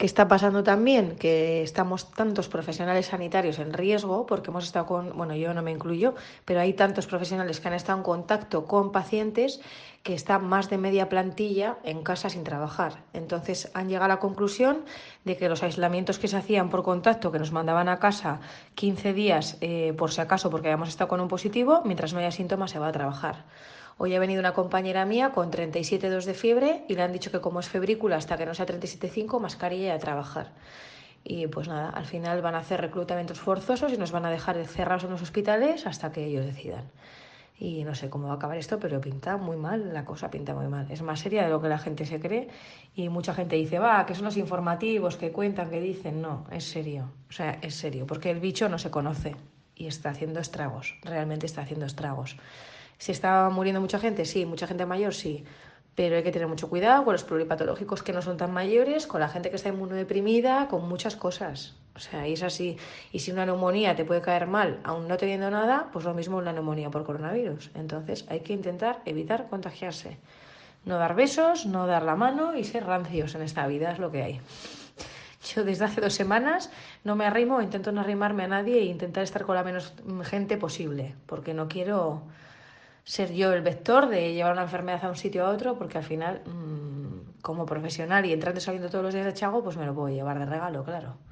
¿Qué está pasando también? Que estamos tantos profesionales sanitarios en riesgo, porque hemos estado con, bueno, yo no me incluyo, pero hay tantos profesionales que han estado en contacto con pacientes que está más de media plantilla en casa sin trabajar. Entonces han llegado a la conclusión de que los aislamientos que se hacían por contacto, que nos mandaban a casa 15 días por si acaso porque habíamos estado con un positivo, mientras no haya síntomas se va a trabajar. Hoy ha venido una compañera mía con 37,2 de fiebre y le han dicho que como es febrícula hasta que no sea 37,5, mascarilla y a trabajar. Y pues nada, al final van a hacer reclutamientos forzosos y nos van a dejar cerrados en los hospitales hasta que ellos decidan. Y no sé cómo va a acabar esto, pero pinta muy mal, la cosa pinta muy mal. Es más seria de lo que la gente se cree y mucha gente dice, va, que son los informativos, que cuentan, que dicen. No, es serio, o sea, es serio, porque el bicho no se conoce y está haciendo estragos, realmente está haciendo estragos. ¿Se está muriendo mucha gente? Sí, mucha gente mayor, sí. Pero hay que tener mucho cuidado con los pluripatológicos que no son tan mayores, con la gente que está inmunodeprimida, con muchas cosas. O sea, y es así. Y si una neumonía te puede caer mal, aún no teniendo nada, pues lo mismo una neumonía por coronavirus. Entonces hay que intentar evitar contagiarse. No dar besos, no dar la mano y ser rancios en esta vida, es lo que hay. Yo desde hace 2 semanas no me arrimo, intento no arrimarme a nadie e intentar estar con la menos gente posible, porque no quiero ser yo el vector de llevar una enfermedad a un sitio a otro, porque al final, como profesional y entrando y saliendo todos los días de Chago, pues me lo puedo llevar de regalo, claro.